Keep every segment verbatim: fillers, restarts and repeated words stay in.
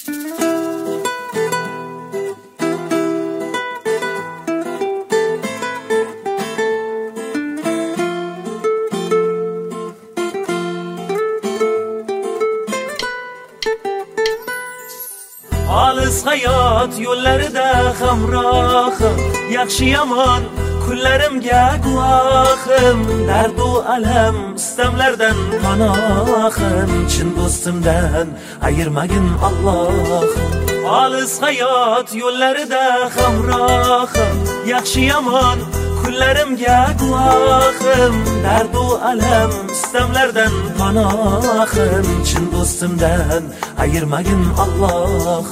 Olis hayot yo'llarida hamrohim, yaxshi yomon kunlarimga guvohim, dardu alam istamlardan panohim, chin do'stimdan ayirmagin Alloh. Olis hayot yo'llarida hamrohim, yaxshi yomon kunlarimga guvohim, dardu alam istamlardan panohim, chin do'stimdan ayirmagin Alloh.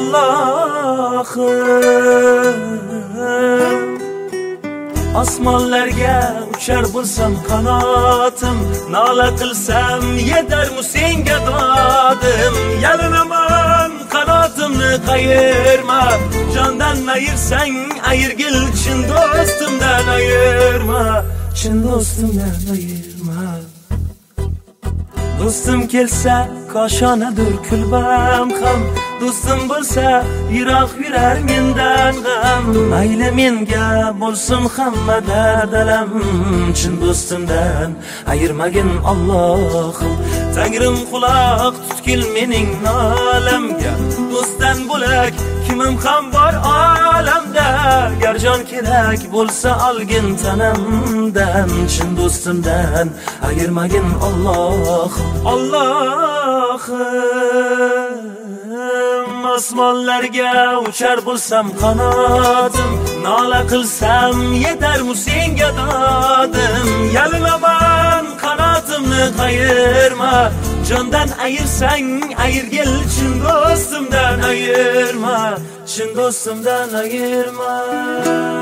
Allohim, osmonlarga uchar bo'lsam qanotim, nola qilsam yetarmi senga dodim. Yalinaman qanotimni qayirma, jondan ayirsang ayirgil, chin do'stimdan ayirma, chin do'stimdan ayirma. Do'stim kelsa koshonadir kulbam ham, do'stim bo'lsa yiroq yurar mendan g'am. Mayli menga bo'lsin hamma dardalam, chin do'stimdan ayirmagin Allohim. Tangrim quloq tutgil mening nolamga, do'stdan bo'lak kimim ham bor olamda. Gar jon kerak bo'lsa olgin tanamdan, chin do'stimdan ayirmagin Allohim. Allohim, osmonlarga uchar bo'lsam qanotim, nola qilsam yetarmi senga dodim. Yalinaman qanotimni qayirma, jondan ayirsang ayirgil, chin do'stimdan ayirma, chin do'stimdan ayirma.